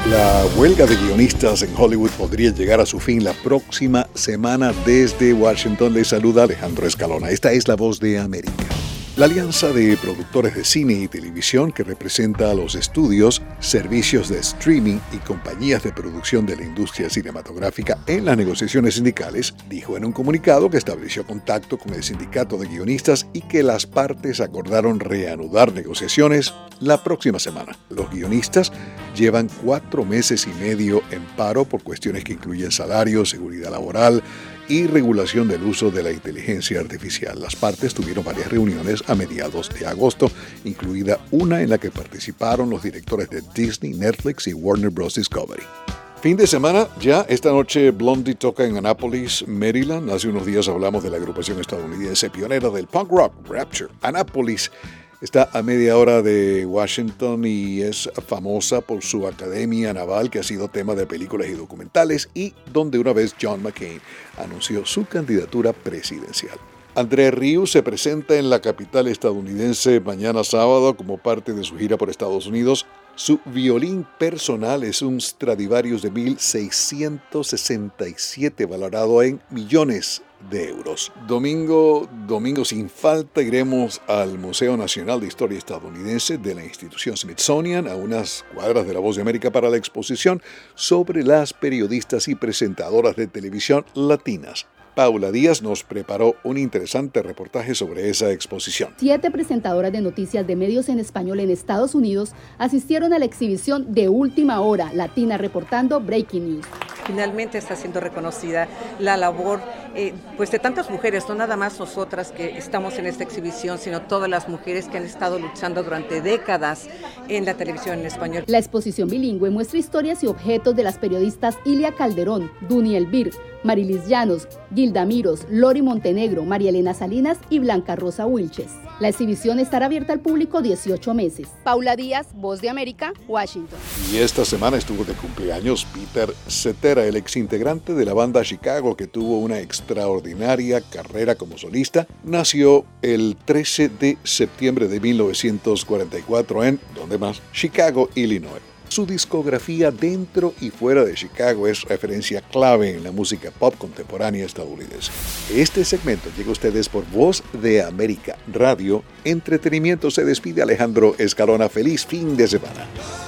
La huelga de guionistas en Hollywood podría llegar a su fin la próxima semana. Desde Washington les saluda Alejandro Escalona. Esta es La Voz de América. La alianza de productores de cine y televisión que representa a los estudios, servicios de streaming y compañías de producción de la industria cinematográfica en las negociaciones sindicales, dijo en un comunicado que estableció contacto con el sindicato de guionistas y que las partes acordaron reanudar negociaciones la próxima semana. Los guionistas llevan 4 meses y medio en paro por cuestiones que incluyen salario, seguridad laboral y regulación del uso de la inteligencia artificial. Las partes tuvieron varias reuniones a mediados de agosto, incluida una en la que participaron los directores de Disney, Netflix y Warner Bros. Discovery. Fin de semana, ya esta noche Blondie toca en Annapolis, Maryland. Hace unos días hablamos de la agrupación estadounidense pionera del punk rock, Rapture. Annapolis está a media hora de Washington y es famosa por su academia naval, que ha sido tema de películas y documentales, y donde una vez John McCain anunció su candidatura presidencial. André Rieu se presenta en la capital estadounidense mañana sábado como parte de su gira por Estados Unidos. Su violín personal es un Stradivarius de 1667 valorado en millones de euros. Domingo sin falta iremos al Museo Nacional de Historia Estadounidense de la institución Smithsonian, a unas cuadras de La Voz de América, para la exposición sobre las periodistas y presentadoras de televisión latinas. Paula Díaz nos preparó un interesante reportaje sobre esa exposición. 7 presentadoras de noticias de medios en español en Estados Unidos asistieron a la exhibición de Última Hora, Latina Reportando Breaking News. Finalmente está siendo reconocida la labor pues de tantas mujeres, no nada más nosotras que estamos en esta exhibición, sino todas las mujeres que han estado luchando durante décadas en la televisión en español. La exposición bilingüe muestra historias y objetos de las periodistas Ilia Calderón, Duny Elvir, Marilis Llanos, Gilda Miros, Lori Montenegro, María Elena Salinas y Blanca Rosa Wilches. La exhibición estará abierta al público 18 meses. Paula Díaz, Voz de América, Washington. Y esta semana estuvo de cumpleaños Peter Cetera, el exintegrante de la banda Chicago, que tuvo una extraordinaria carrera como solista. Nació el 13 de septiembre de 1944 en, ¿dónde más?, Chicago, Illinois. Su discografía dentro y fuera de Chicago es referencia clave en la música pop contemporánea estadounidense. Este segmento llega a ustedes por Voz de América Radio Entretenimiento. Se despide Alejandro Escalona. Feliz fin de semana.